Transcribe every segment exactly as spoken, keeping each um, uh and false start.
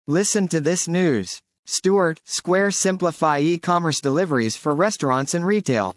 Listen to this news. Stuart, Square simplify e-commerce deliveries for restaurants and retail.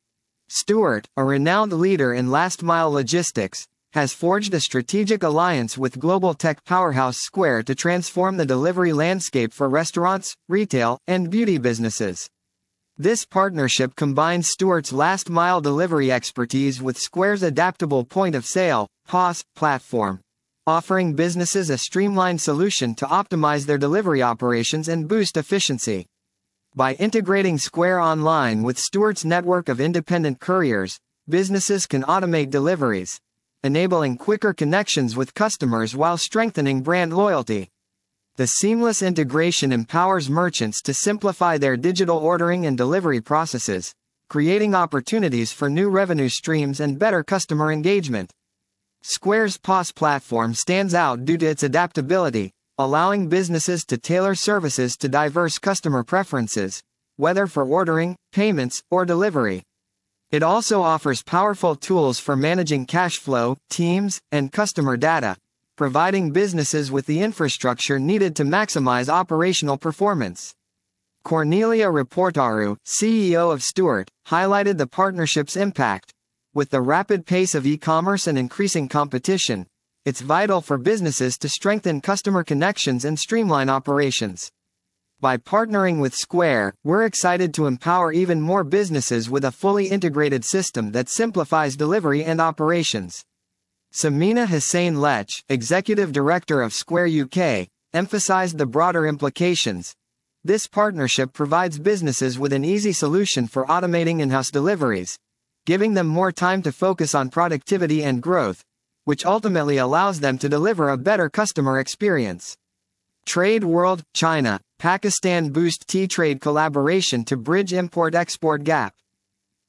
Stuart, a renowned leader in last-mile logistics, has forged a strategic alliance with global tech powerhouse Square to transform the delivery landscape for restaurants, retail, and beauty businesses. This partnership combines Stuart's last-mile delivery expertise with Square's adaptable point-of-sale (P O S) platform, offering businesses a streamlined solution to optimize their delivery operations and boost efficiency. By integrating Square Online with Stuart's network of independent couriers, businesses can automate deliveries, enabling quicker connections with customers while strengthening brand loyalty. The seamless integration empowers merchants to simplify their digital ordering and delivery processes, creating opportunities for new revenue streams and better customer engagement. Square's P O S platform stands out due to its adaptability, allowing businesses to tailor services to diverse customer preferences, whether for ordering, payments, or delivery. It also offers powerful tools for managing cash flow, teams, and customer data, providing businesses with the infrastructure needed to maximize operational performance. Cornelia Reportaru, C E O of Stuart, highlighted the partnership's impact. With the rapid pace of e-commerce and increasing competition, it's vital for businesses to strengthen customer connections and streamline operations. By partnering with Square, we're excited to empower even more businesses with a fully integrated system that simplifies delivery and operations. Samina Hussain Lech, Executive Director of Square U K, emphasized the broader implications. This partnership provides businesses with an easy solution for automating in-house deliveries, giving them more time to focus on productivity and growth, which ultimately allows them to deliver a better customer experience. Trade World, China, Pakistan boost T-Trade collaboration to bridge import-export gap.